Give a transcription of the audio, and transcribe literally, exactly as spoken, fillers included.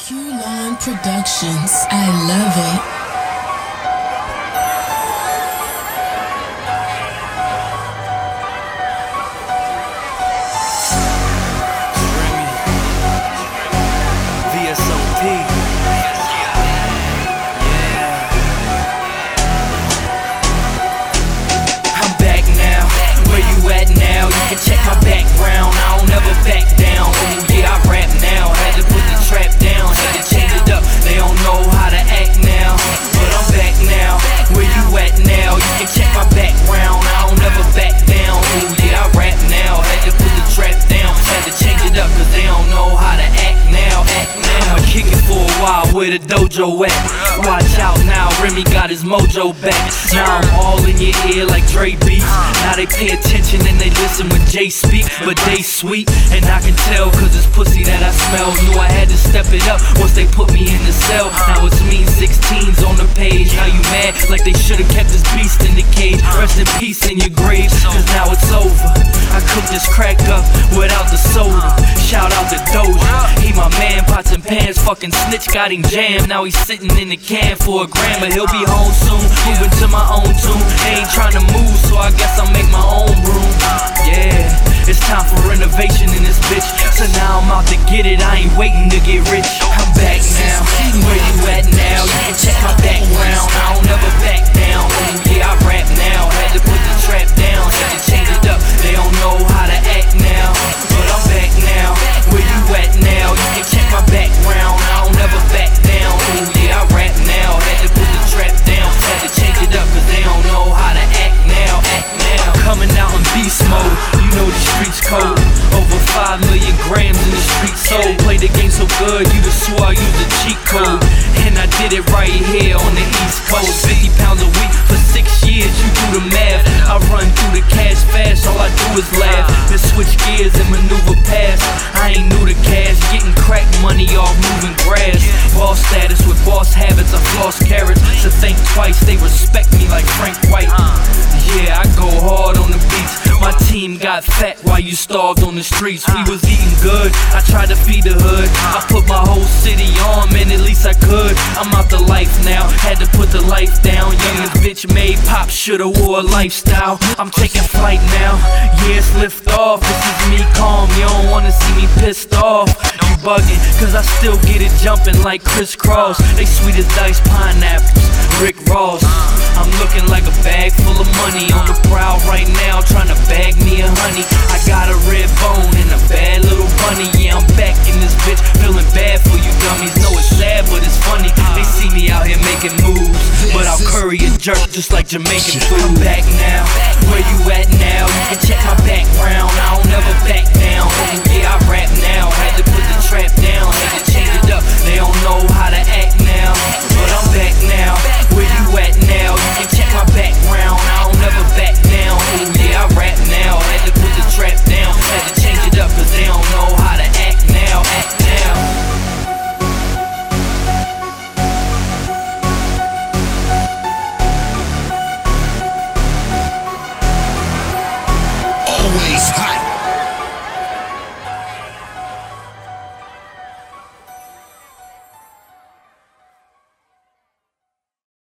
Q-Line Productions. I love it. Check my background, I don't ever back down. Ooh, yeah, I rap now. Had to put the trap down, had to change it up. They don't know how to act now, but I'm back now. Where you at now? You can check my background, I don't ever back down. Ooh, yeah, I rap now. Had to put the trap down, had to change it up, cause they don't know how to act now. Act now. I'ma kick it for a while, where the dojo at? Watch out now, Remy got his mojo back. Now I'm all in your ear like Dre beats. Now they pay attention and they listen when Jay speak, but they sweet, and I can tell cause it's pussy that I smell. Knew I had to step it up once they put me in the cell. Now it's me, sixteens on the page. Now you mad like they should've kept this beast in the cage. Rest in peace in your grave, cause now it's over. I cooked this crack up without the soda. Shout out to Doja, he my man, pots and pans. Fucking snitch got him jammed. Now he's sitting in the can for a gram, but he'll be home soon. Moving to my own tune. They ain't trying to move, so I guess I'll make my own room. Yeah, it's time for renovation in this bitch. So now I'm out to get it, I ain't waiting to get rich. I'm back now, where you at now? You can check my background, I don't ever back down. Ooh, yeah, I rap now, had to put the trap down, had to change it up. They don't know how to act now, but I'm back now. Where you at now? You can check my background, I don't ever back down. Ooh, yeah, I rap now, had to put the trap down, had to change it up, cause they don't know how to act now. Act now. Coming out in beast mode, you know the streets cold. Over five million grams in the street sold. Played the game so good, you would swear I used a cheat code. And I did it right here on the East Coast. Fifty pounds a week for six years, you do the math. I run through the cash fast, all I do is laugh. Then switch gears and maneuver past. I ain't new to cash, getting crack money off moving grass. Boss status with boss habits, I floss carrots. So think twice, they respect me like Frank White. Yeah, I go hard on the beats. My team got fat while you starved on the streets. We was eating good, I tried to feed the hood. I put my whole city on, man, at least I could. I'm out the life now, had to put the life down. Youngest bitch made pop, shoulda wore a lifestyle. I'm taking flight now, yeah, it's lift off. This is me calm, you don't wanna see me pissed off. You bugging, cause I still get it jumping like Criss Cross. They sweet as diced pineapples, Rick Ross. I'm looking like a bag full of money. On the prowl right now, trying to bag me a honey. I got a red bone and a bad little bunny. Yeah, I'm back in this bitch, feeling bad for you dummies. Know it's sad, but it's funny. They see me out here making moves, but I'll curry a jerk just like Jamaican food. I'm back now, where you at now? You can check my background, I don't ever back down.